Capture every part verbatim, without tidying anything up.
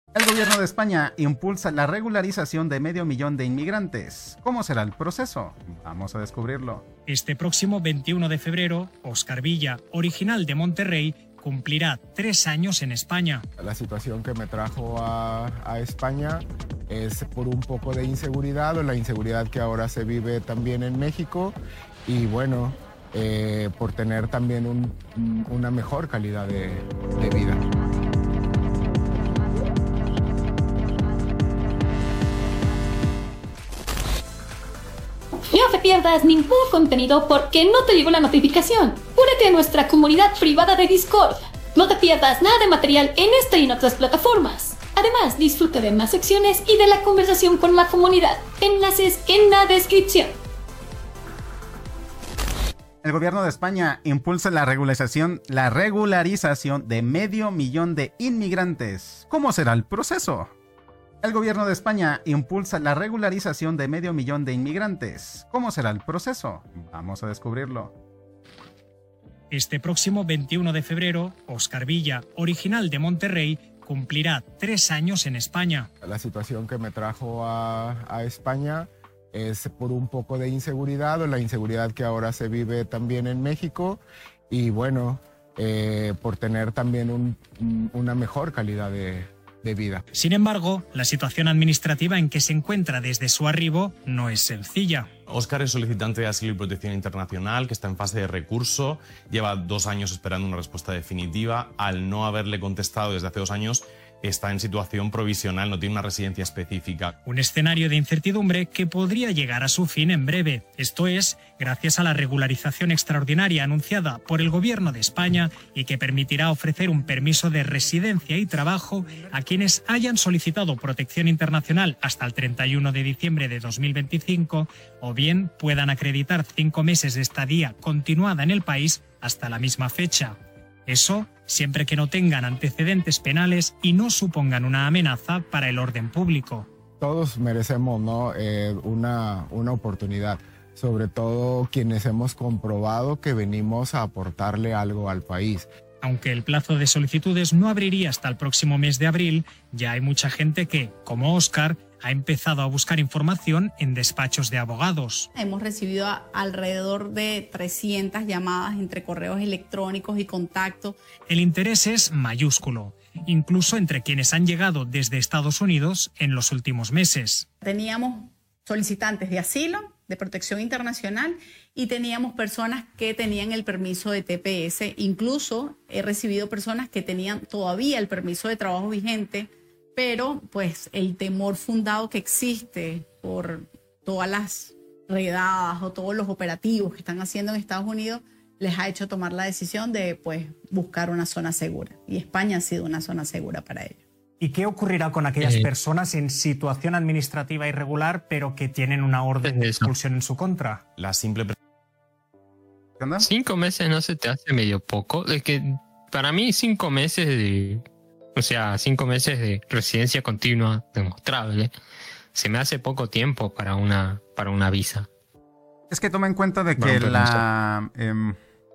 El gobierno de España impulsa la regularización de medio millón de inmigrantes. ¿Cómo será el proceso? Vamos a descubrirlo. Este próximo veintiuno de febrero, Óscar Villa, original de Monterrey, cumplirá tres años en España. La situación que me trajo a, a España es por un poco de inseguridad o la inseguridad que ahora se vive también en México y bueno, eh, por tener también un, una mejor calidad de, de vida. No te pierdas ningún contenido porque no te llegó la notificación. Únete a nuestra comunidad privada de Discord. No te pierdas nada de material en esta y en otras plataformas. Además, disfruta de más secciones y de la conversación con la comunidad. Enlaces en la descripción. El gobierno de España impulsa la regularización, la regularización de medio millón de inmigrantes. ¿Cómo será el proceso? El gobierno de España impulsa la regularización de medio millón de inmigrantes. ¿Cómo será el proceso? Vamos a descubrirlo. Este próximo veintiuno de febrero, Óscar Villa, original de Monterrey, cumplirá tres años en España. La situación que me trajo a, a España es por un poco de inseguridad o la inseguridad que ahora se vive también en México y bueno, eh, por tener también un, una mejor calidad de de vida. Sin embargo, la situación administrativa en que se encuentra desde su arribo no es sencilla. Óscar es solicitante de asilo y protección internacional que está en fase de recurso, lleva dos años esperando una respuesta definitiva. Al no haberle contestado desde hace dos años, está en situación provisional, no tiene una residencia específica. Un escenario de incertidumbre que podría llegar a su fin en breve. Esto es, gracias a la regularización extraordinaria anunciada por el Gobierno de España y que permitirá ofrecer un permiso de residencia y trabajo a quienes hayan solicitado protección internacional hasta el treinta y uno de diciembre de dos mil veinticinco o bien puedan acreditar cinco meses de estadía continuada en el país hasta la misma fecha. Eso siempre que no tengan antecedentes penales y no supongan una amenaza para el orden público. Todos merecemos, ¿no? eh, una, una oportunidad, sobre todo quienes hemos comprobado que venimos a aportarle algo al país. Aunque el plazo de solicitudes no abriría hasta el próximo mes de abril, ya hay mucha gente que, como Óscar, ha empezado a buscar información en despachos de abogados. Hemos recibido a, alrededor de trescientas llamadas entre correos electrónicos y contactos. El interés es mayúsculo, incluso entre quienes han llegado desde Estados Unidos en los últimos meses. Teníamos solicitantes de asilo, de protección internacional y teníamos personas que tenían el permiso de T P S. Incluso he recibido personas que tenían todavía el permiso de trabajo vigente, pero pues el temor fundado que existe por todas las redadas o todos los operativos que están haciendo en Estados Unidos les ha hecho tomar la decisión de pues buscar una zona segura. Y España ha sido una zona segura para ellos. ¿Y qué ocurrirá con aquellas Eh, personas en situación administrativa irregular pero que tienen una orden de Eso. expulsión en su contra? La simple pre- ¿Qué onda? Cinco meses no se te hace medio poco. Es que para mí cinco meses de... O sea, cinco meses de residencia continua demostrable. Se me hace poco tiempo para una, para una visa. Es que toma en cuenta de que Bueno, pero la, em,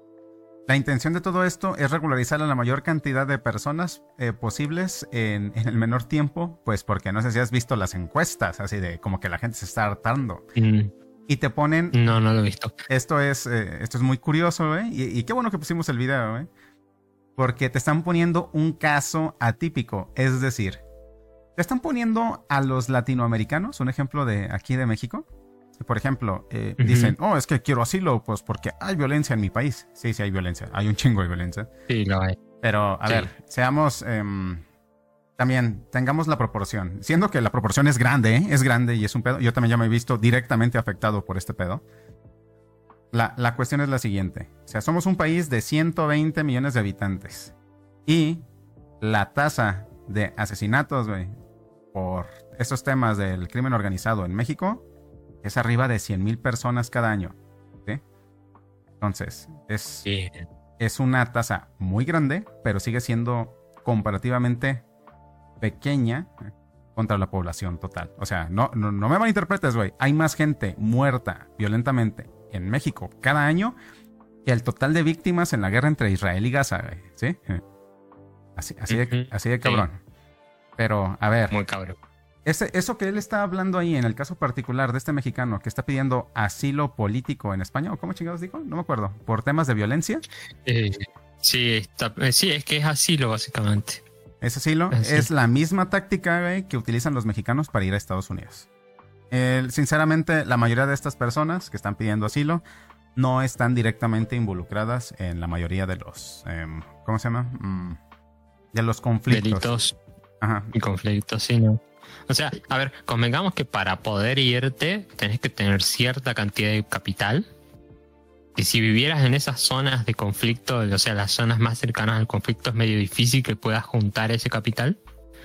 la intención de todo esto es regularizar a la mayor cantidad de personas eh, posibles en, en el menor tiempo, pues porque no sé si has visto las encuestas, así de como que la gente se está hartando. Mm, Y te ponen, no, no lo he visto. esto es, eh, esto es muy curioso, ¿eh? Y, y qué bueno que pusimos el video, ¿eh? Porque te están poniendo un caso atípico, es decir, te están poniendo a los latinoamericanos, un ejemplo de aquí de México. Por ejemplo, eh, Ujú. dicen, oh, es que quiero asilo, pues porque hay violencia en mi país. Sí, sí hay violencia, hay un chingo de violencia. Sí, lo hay. Pero, a Sí. ver, seamos, em, también, tengamos la proporción. Siendo que la proporción es grande, ¿eh? Es grande y es un pedo. Yo también ya me he visto directamente afectado por este pedo. La, la cuestión es la siguiente. O sea, somos un país de ciento veinte millones de habitantes. Y la tasa de asesinatos, güey, por estos temas del crimen organizado en México es arriba de cien mil personas cada año. ¿Sí? Entonces, es, Sí. es una tasa muy grande, pero sigue siendo comparativamente pequeña contra la población total. O sea, no, no, no me malinterpretes, güey. Hay más gente muerta violentamente en México cada año que el total de víctimas en la guerra entre Israel y Gaza, güey. ¿Sí? Así, así, de, Ujú. así de Sí. cabrón. Pero, a ver. Muy cabrón. Ese, eso que él está hablando ahí, en el caso particular de este mexicano que está pidiendo asilo político en España, ¿o cómo chingados dijo? No me acuerdo. ¿Por temas de violencia? Eh, sí, está, eh, sí, es que es asilo, básicamente. Es asilo. Así. Es la misma táctica, güey, que utilizan los mexicanos para ir a Estados Unidos. Eh, sinceramente, la mayoría de estas personas que están pidiendo asilo no están directamente involucradas en la mayoría de los... Eh, ¿Cómo se llama? Mm, de los conflictos. Delitos Ajá. y conflictos, sí, ¿no? O sea, a ver, convengamos que para poder irte tenés que tener cierta cantidad de capital. Y si vivieras en esas zonas de conflicto, o sea, las zonas más cercanas al conflicto, es medio difícil que puedas juntar ese capital.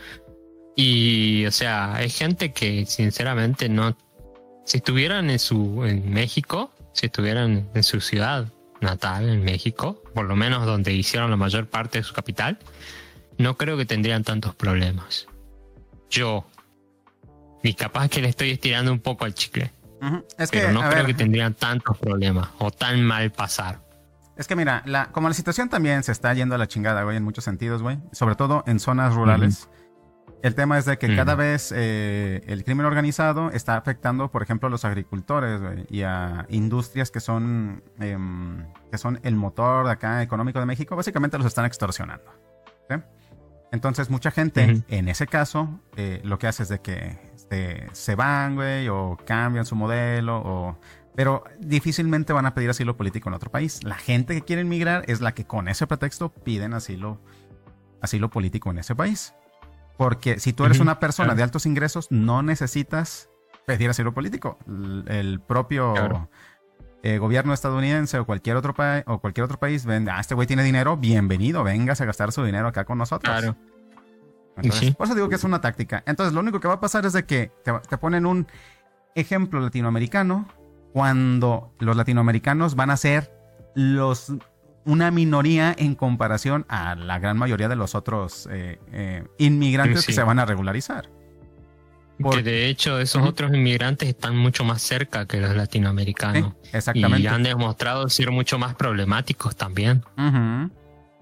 Y, o sea, hay gente que sinceramente no... Si estuvieran en su en México, si estuvieran en su ciudad natal, en México, por lo menos donde hicieron la mayor parte de su capital, no creo que tendrían tantos problemas. Yo, y capaz que le estoy estirando un poco al chicle, Uh-huh. Es pero que, no a creo ver, que tendrían tantos problemas o tan mal pasar. Es que mira, la, como la situación también se está yendo a la chingada, güey, en muchos sentidos, güey. Sobre todo en zonas rurales. Uh-huh. El tema es de que uh-huh. cada vez eh, el crimen organizado está afectando, por ejemplo, a los agricultores, güey, y a industrias que son, eh, que son el motor de acá económico de México. Básicamente los están extorsionando, ¿sí? Entonces, mucha gente, uh-huh. en ese caso, eh, lo que hace es de que este, se van, güey, o cambian su modelo, o... Pero difícilmente van a pedir asilo político en otro país. La gente que quiere emigrar es la que con ese pretexto piden asilo, asilo político en ese país. Porque si tú eres uh-huh. una persona claro. de altos ingresos, no necesitas pedir asilo político. El, el propio claro. eh, gobierno estadounidense o cualquier otro país o cualquier otro país ven, ah, este güey tiene dinero, bienvenido, véngase a gastar su dinero acá con nosotros. Claro. Entonces, sí. Por eso digo que es una táctica. Entonces, lo único que va a pasar es de que te, te ponen un ejemplo latinoamericano cuando los latinoamericanos van a ser los una minoría en comparación a la gran mayoría de los otros eh, eh, inmigrantes sí. que se van a regularizar. Porque que de hecho esos uh-huh. otros inmigrantes están mucho más cerca que los latinoamericanos. Sí, exactamente. Y han demostrado ser mucho más problemáticos también. Uh-huh.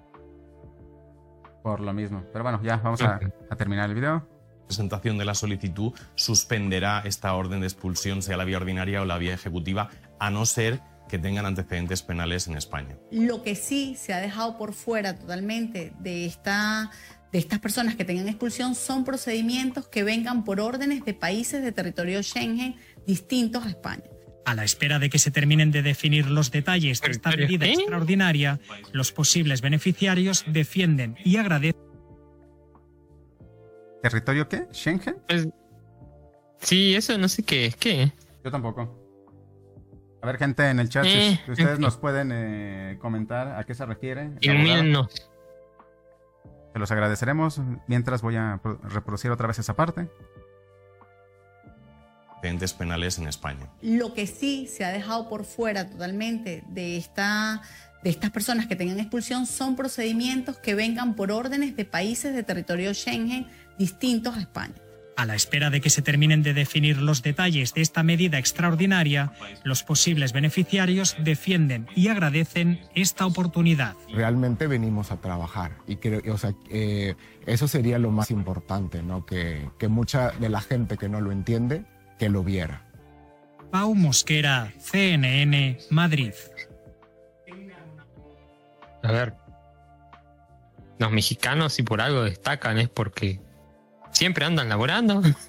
Por lo mismo. Pero bueno, ya vamos a, a terminar el video. Presentación de la solicitud suspenderá esta orden de expulsión, sea la vía ordinaria o la vía ejecutiva, a no ser que tengan antecedentes penales en España. Lo que sí se ha dejado por fuera totalmente de, esta, de estas personas que tengan expulsión son procedimientos que vengan por órdenes de países de territorio Schengen distintos a España. A la espera de que se terminen de definir los detalles de esta medida ¿Eh? extraordinaria, los posibles beneficiarios defienden y agradecen. ¿Territorio qué? ¿Schengen? Pues, sí, eso no sé qué es. ¿Qué? Yo tampoco. A ver, gente en el chat, eh, si ustedes okay. nos pueden eh, comentar a qué se refiere. Ilumínenos. Se los agradeceremos. Mientras voy a reproducir otra vez esa parte. Antecedentes penales en España. Lo que sí se ha dejado por fuera totalmente de esta... de estas personas que tengan expulsión son procedimientos que vengan por órdenes de países de territorio Schengen distintos a España. A la espera de que se terminen de definir los detalles de esta medida extraordinaria, los posibles beneficiarios defienden y agradecen esta oportunidad. Realmente venimos a trabajar y creo, o sea, eh, eso sería lo más importante, ¿no? Que, que mucha de la gente que no lo entiende, que lo viera. Pau Mosquera, C N N, Madrid. A ver, los mexicanos si por algo destacan es porque siempre andan laborando. No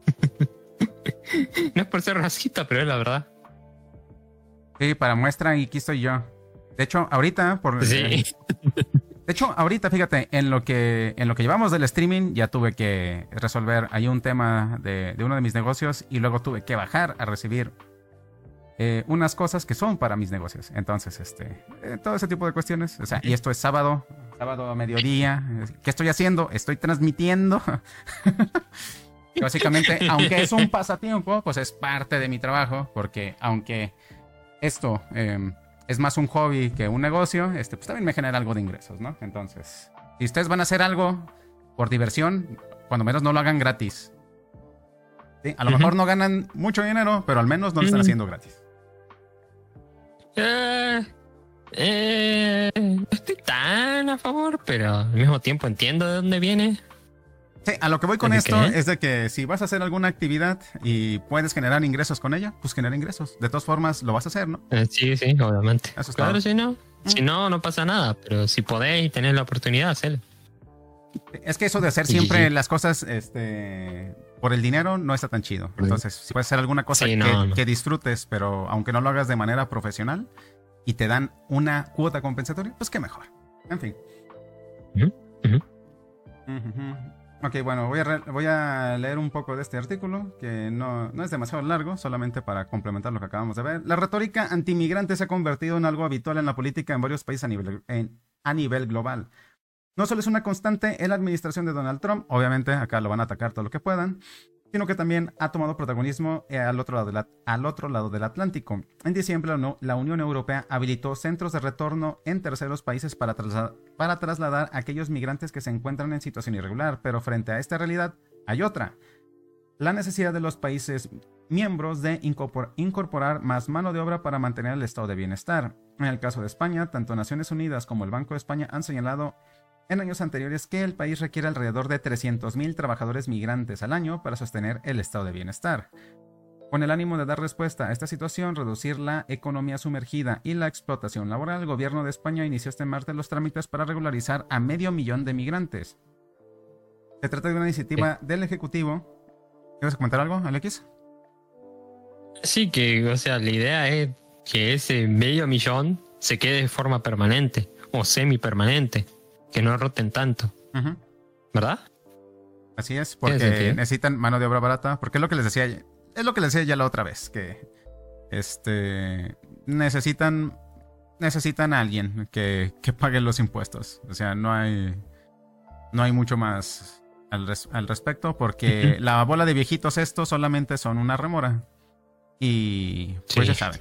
es por ser racista, pero es la verdad. Sí, para muestra, y aquí estoy yo. De hecho, ahorita, por sí. eh, de hecho, ahorita, fíjate, en lo que en lo que llevamos del streaming, ya tuve que resolver ahí un tema de, de uno de mis negocios y luego tuve que bajar a recibir Eh, unas cosas que son para mis negocios. Entonces, este, eh, todo ese tipo de cuestiones. O sea, y esto es sábado, sábado a mediodía. ¿Qué estoy haciendo? Estoy transmitiendo. Básicamente, aunque es un pasatiempo, pues es parte de mi trabajo, porque aunque esto eh, es más un hobby que un negocio, este, pues también me genera algo de ingresos, ¿no? Entonces, si ustedes van a hacer algo por diversión, cuando menos no lo hagan gratis. ¿Sí? A lo uh-huh. mejor no ganan mucho dinero, pero al menos no lo están uh-huh. haciendo gratis. Eh, eh, no estoy tan a favor, pero al mismo tiempo entiendo de dónde viene. Sí, a lo que voy con ¿De esto qué? es de que si vas a hacer alguna actividad y puedes generar ingresos con ella, pues genera ingresos. De todas formas, lo vas a hacer, ¿no? Eh, sí, sí, obviamente. Eso es Claro, todo. si no, si no, no pasa nada. Pero si podéis y tenés la oportunidad, hacelo. Es que eso de hacer Sí, siempre sí. las cosas este, por el dinero no está tan chido. Entonces, si puedes hacer alguna cosa Sí, que, no, no. que disfrutes, pero aunque no lo hagas de manera profesional y te dan una cuota compensatoria, pues qué mejor. En fin. Ujú, ujú. Ujú. Ok, bueno, voy a, re- voy a leer un poco de este artículo, que no, no es demasiado largo, solamente para complementar lo que acabamos de ver. La retórica antimigrante se ha convertido en algo habitual en la política en varios países a nivel, en- a nivel global. No solo es una constante en la administración de Donald Trump, obviamente acá lo van a atacar todo lo que puedan, sino que también ha tomado protagonismo eh, al, otro lado de la- al otro lado del Atlántico. En diciembre, la, Unu- la Unión Europea habilitó centros de retorno en terceros países para, trasla- para trasladar a aquellos migrantes que se encuentran en situación irregular, pero frente a esta realidad hay otra. La necesidad de los países miembros de incorpor- incorporar más mano de obra para mantener el estado de bienestar. En el caso de España, tanto Naciones Unidas como el Banco de España han señalado en años anteriores que el país requiere alrededor de trescientos mil trabajadores migrantes al año para sostener el estado de bienestar. Con el ánimo de dar respuesta a esta situación, reducir la economía sumergida y la explotación laboral, el gobierno de España inició este martes los trámites para regularizar a medio millón de migrantes. Se trata de una iniciativa del Ejecutivo. ¿Quieres comentar algo, Alexis? Sí, que, o sea, la idea es que ese medio millón se quede de forma permanente o semipermanente, que no roten tanto, Ujú. ¿verdad? Así es, Tiene porque sentido. necesitan mano de obra barata, porque es lo que les decía, es lo que les decía ya la otra vez, que este necesitan necesitan a alguien que, que pague los impuestos. O sea, no hay no hay mucho más al, res- al respecto, porque Ujú. la bola de viejitos estos solamente son una remora. Y pues Sí. ya saben.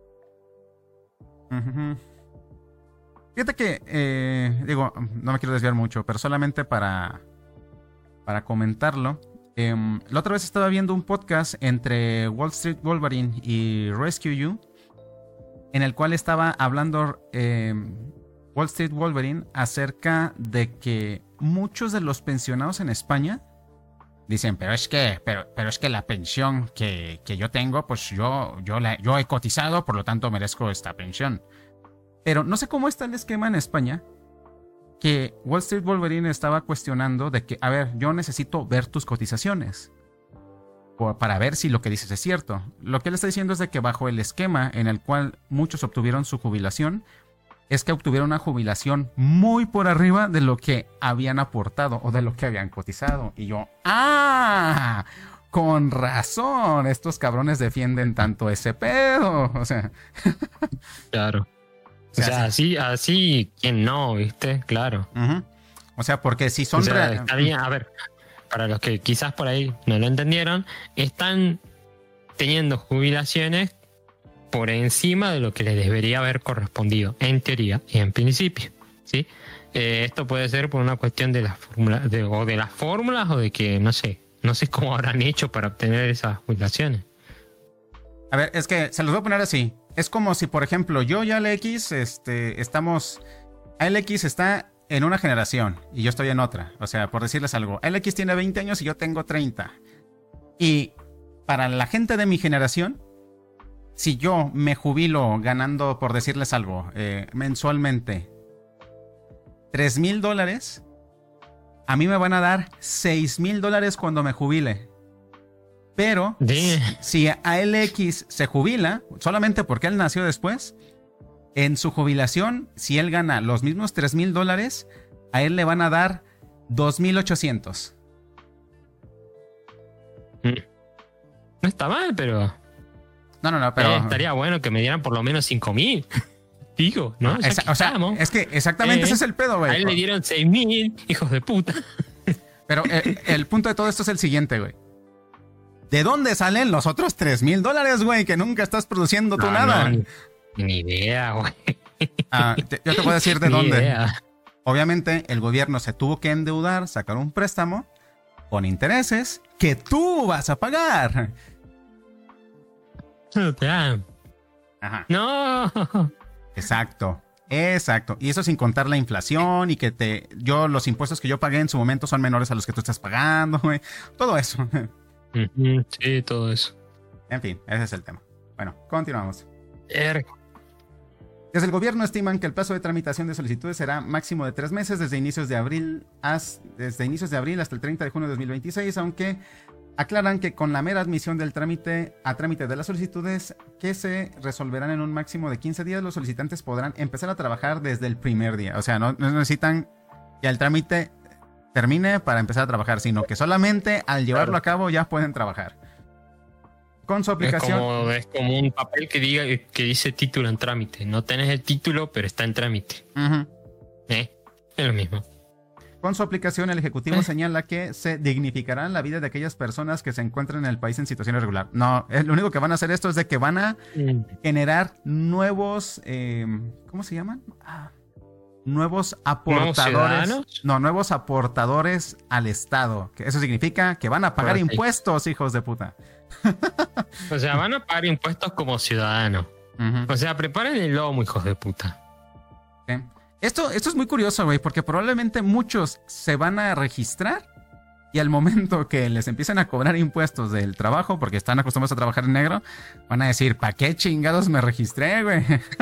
Ujú. Fíjate que, eh, digo, no me quiero desviar mucho, pero solamente para, para comentarlo. em, la otra vez estaba viendo un podcast entre Wall Street Wolverine y Rescue You, en el cual estaba hablando em, Wall Street Wolverine acerca de que muchos de los pensionados en España dicen, pero es que, pero, pero es que la pensión que, que yo tengo, pues yo, yo, la, yo he cotizado, por lo tanto merezco esta pensión. Pero no sé cómo está el esquema en España, que Wall Street Wolverine estaba cuestionando de que, a ver, yo necesito ver tus cotizaciones por- para ver si lo que dices es cierto. Lo que él está diciendo es de que bajo el esquema en el cual muchos obtuvieron su jubilación, es que obtuvieron una jubilación muy por arriba de lo que habían aportado o de lo que habían cotizado. Y yo, ¡ah! Con razón, estos cabrones defienden tanto ese pedo. O sea, Claro. O O sea, sea, así, así, ¿quién no, viste? Claro. ujú. O sea, porque si son O sea, real- está bien, a ver, para los que quizás por ahí no lo entendieron, están teniendo jubilaciones por encima de lo que les debería haber correspondido, en teoría y en principio, ¿sí? Eh, esto puede ser por una cuestión de las fórmulas, de, o de las fórmulas o de que, no sé, no sé cómo habrán hecho para obtener esas jubilaciones. A ver, es que se los voy a poner así. Es como si, por ejemplo, yo y Alex, este, estamos... Alex está en una generación y yo estoy en otra. O sea, por decirles algo, Alex tiene veinte años y yo tengo treinta. Y para la gente de mi generación, si yo me jubilo ganando, por decirles algo, eh, mensualmente tres mil dólares, a mí me van a dar seis mil dólares cuando me jubile. Pero De- si a Alex se jubila, solamente porque él nació después, en su jubilación, si él gana los mismos tres mil dólares, a él le van a dar dos mil ochocientos. No está mal, pero, No, no, no, pero... eh, estaría bueno que me dieran por lo menos cinco mil. Digo, ¿no? Ya Esa- que o sea, estamos. es que exactamente Eh, ese es el pedo, A güey. él le dieron seis mil, hijos de puta. Pero el, el punto de todo esto es el siguiente, güey. ¿De dónde salen los otros tres mil dólares, güey? Que nunca estás produciendo tú No, nada. no, ni, ni idea, güey. Ah, te- yo te voy a decir de Ni dónde. idea. Obviamente, el gobierno se tuvo que endeudar, sacar un préstamo con intereses que tú vas a pagar. Ya. Ajá. No. Exacto. Exacto. Y eso sin contar la inflación y que te... Yo, los impuestos que yo pagué en su momento son menores a los que tú estás pagando, güey. Todo eso. Uh-huh. Sí, todo eso. En fin, ese es el tema. Bueno, continuamos. Ergo. Desde el gobierno estiman que el plazo de tramitación de solicitudes será máximo de tres meses desde inicios de abril, as, desde inicios de abril hasta el treinta de junio de dos mil veintiséis, aunque aclaran que con la mera admisión del trámite a trámite de las solicitudes que se resolverán en un máximo de quince días, los solicitantes podrán empezar a trabajar desde el primer día. O sea, no, no necesitan que el trámite termine para empezar a trabajar, sino que solamente al llevarlo claro. a cabo ya pueden trabajar. Con su aplicación. Es como, es como un papel que diga que dice título en trámite. No tenés el título, pero está en trámite. Uh-huh. ¿Eh? Es lo mismo. Con su aplicación, el Ejecutivo ¿Eh? señala que se dignificará la vida de aquellas personas que se encuentran en el país en situación irregular. No, es, lo único que van a hacer esto es de que van a mm. generar nuevos... Eh, ¿Cómo se llaman? Ah, nuevos aportadores. ¿Nuevos no, nuevos aportadores al Estado. Que eso significa que van a pagar okay. impuestos, hijos de puta. O sea, van a pagar impuestos como ciudadanos. Uh-huh. O sea, preparen el lomo, hijos de puta. ¿Sí? Esto, esto es muy curioso, güey, porque probablemente muchos se van a registrar y al momento que les empiecen a cobrar impuestos del trabajo, porque están acostumbrados a trabajar en negro, van a decir, ¿para qué chingados me registré, güey?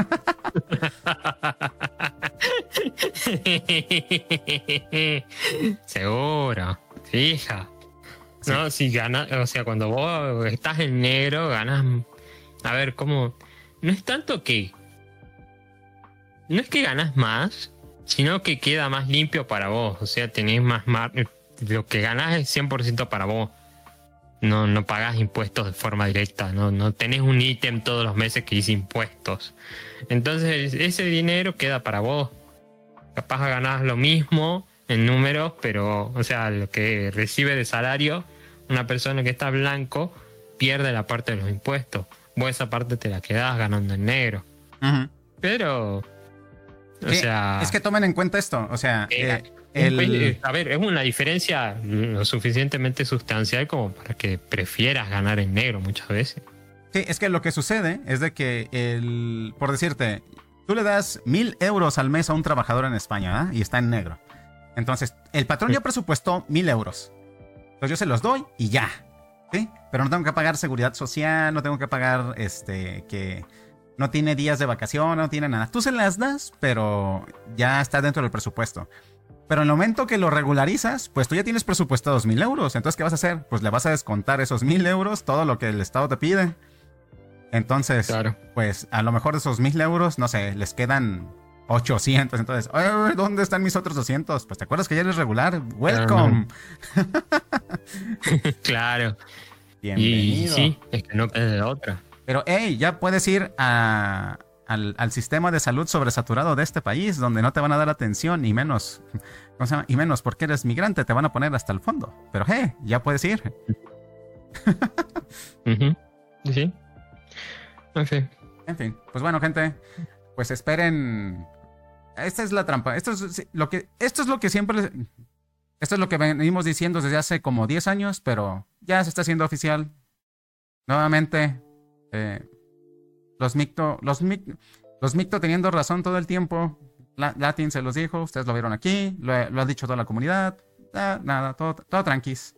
Seguro, fija. Sí. No, si ganas, o sea, cuando vos estás en negro, ganas. A ver, ¿cómo? No es tanto que. No es que ganas más, sino que queda más limpio para vos. O sea, tenés más mar... Lo que ganás es cien por ciento para vos. No, no pagás impuestos de forma directa. No, no tenés un ítem todos los meses que dice impuestos. Entonces, ese dinero queda para vos. Capaz ganás lo mismo en números, pero, o sea, lo que recibe de salario, una persona que está blanco pierde la parte de los impuestos. Vos esa parte te la quedás ganando en negro. Uh-huh. Pero... O sí, sea, es que tomen en cuenta esto, o sea, eh, el... a ver, es una diferencia lo suficientemente sustancial como para que prefieras ganar en negro muchas veces. Sí, es que lo que sucede es de que, el, por decirte, tú le das mil euros al mes a un trabajador en España, ¿eh? Y está en negro. Entonces, el patrón sí. ya presupuestó mil euros. Entonces yo se los doy y ya, ¿sí? Pero no tengo que pagar seguridad social, no tengo que pagar, este, que... No tiene días de vacación, no tiene nada. Tú se las das, pero ya está dentro del presupuesto. Pero en el momento que lo regularizas, pues tú ya tienes presupuestados mil euros. Entonces, ¿qué vas a hacer? Pues le vas a descontar esos mil euros, todo lo que el Estado te pide. Entonces, claro. pues a lo mejor de esos mil euros, no sé, les quedan ochocientos. Entonces, ¿dónde están mis otros doscientos? Pues te acuerdas que ya eres regular. Welcome. Claro. Bienvenido. Y sí, es que no queda de otra. Pero, hey, ya puedes ir a, al, al sistema de salud sobresaturado de este país, donde no te van a dar atención, y menos, ¿cómo se llama? Y menos porque eres migrante, te van a poner hasta el fondo. Pero, hey, ya puedes ir. uh-huh. Sí. En fin. En fin, pues bueno, gente, pues esperen. Esta es la trampa. Esto es lo que, esto es lo que siempre, esto es lo que venimos diciendo desde hace como diez años, pero ya se está haciendo oficial. Nuevamente. Eh, los micto, los, mic, los micto teniendo razón todo el tiempo. La, Latin se los dijo, ustedes lo vieron aquí, lo, lo ha dicho toda la comunidad. Ah, nada, todo, todo tranquis.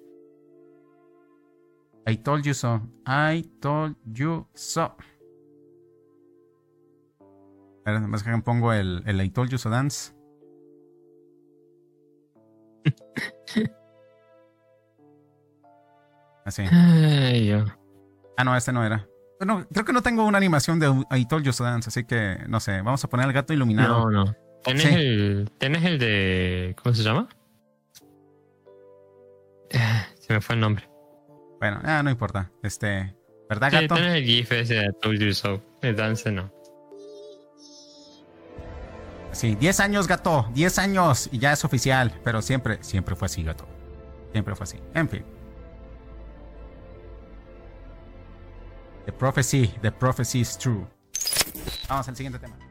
I told you so. I told you so. A ver, más que pongo el, el I told you so dance. Así. Ay, yo. Ah, no, este no era. Bueno, creo que no tengo una animación de I Told You So Dance, así que no sé, vamos a poner al gato iluminado. No, no. ¿Tenés, sí. el, ¿tenés el de... ¿Cómo se llama? Se me fue el nombre. Bueno, ah, no importa. Este, ¿verdad, sí, gato? Tenés el GIF ese de I Told You So. El dance no. Sí, diez años, gato. diez años y ya es oficial. Pero siempre, siempre fue así, gato. Siempre fue así. En fin. The prophecy, the prophecy is true. Vamos al siguiente tema.